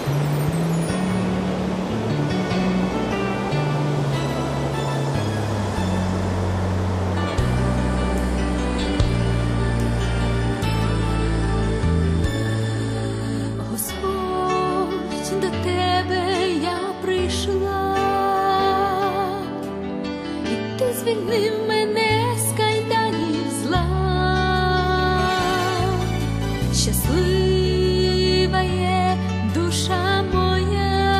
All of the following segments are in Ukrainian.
Господь, до тебе я прийшла, і ти звільнив мене з кайданів зла. Щаслива є душа моя,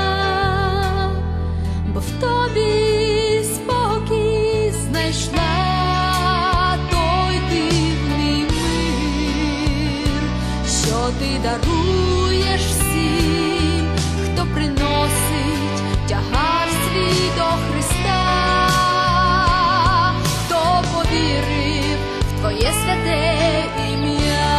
бо в тобі спокій знайшла. Той дивний мир, що ти даруєш всім, хто приносить тягар свій до Христа, хто повірив в твоє святе ім'я.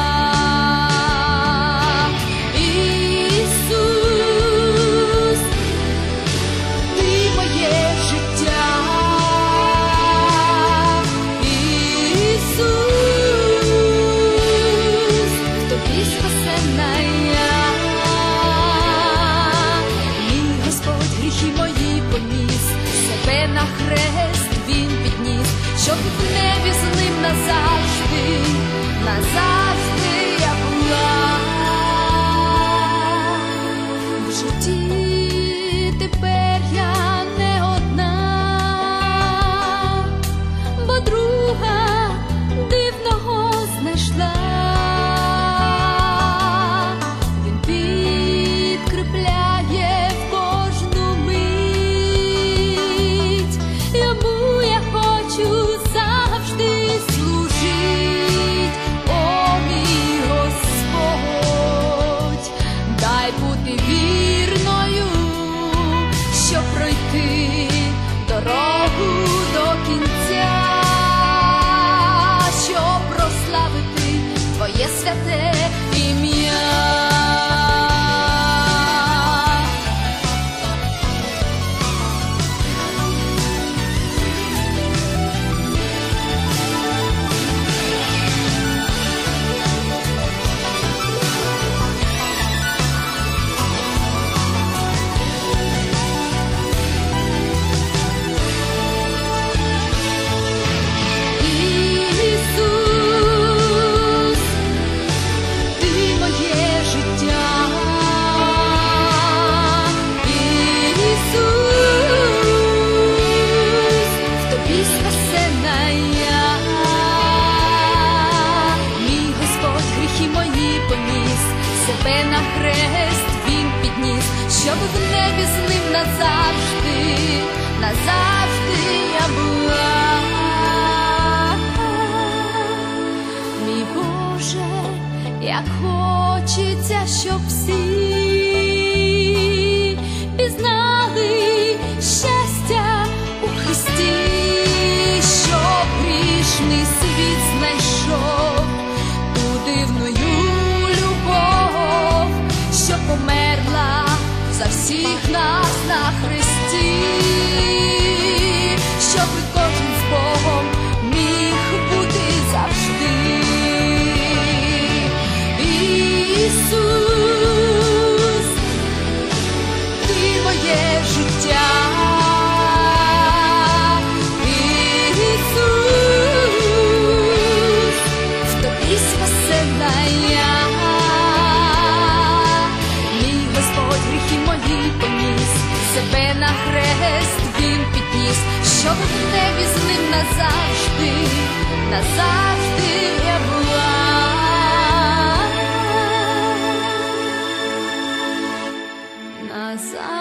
Ісус, ти моє життя. Ісус, в тобі спасена я. Мій Господь гріхи мої поніс, себе на хрест він підніс, щоб в небі з ним назавжди, назавжди я була. В житті тепер я не одна, бо друга дивного знайшла. Він підкріпляє в кожну мить, йому я хочу завжди служить. О, мій Господь, дай бути вірною, щоб пройти дорогу до кінця, щоб прославити твоє святе ім'я. Ісус, ти моє життя. Ісус, в тобі спасена я. Мій Господь гріхи мої поніс, себе на хрест він підніс, щоб в небі з ним назавжди, назавжди я була. Мій Боже, як хочеться, щоб всі пізнали щастя у Христі, щоб грішний світ знайшов ту дивною любов, що померла за всіх нас на хресті, щоб кожен з Богом міг бути завжди. Ісус, ти моє життя. Ісус, в тобі спасена я. Мій Господь гріхи мої поніс, себе на хрест він підніс, щоб в небі з ним назавжди, назавжди я була. Назавжди.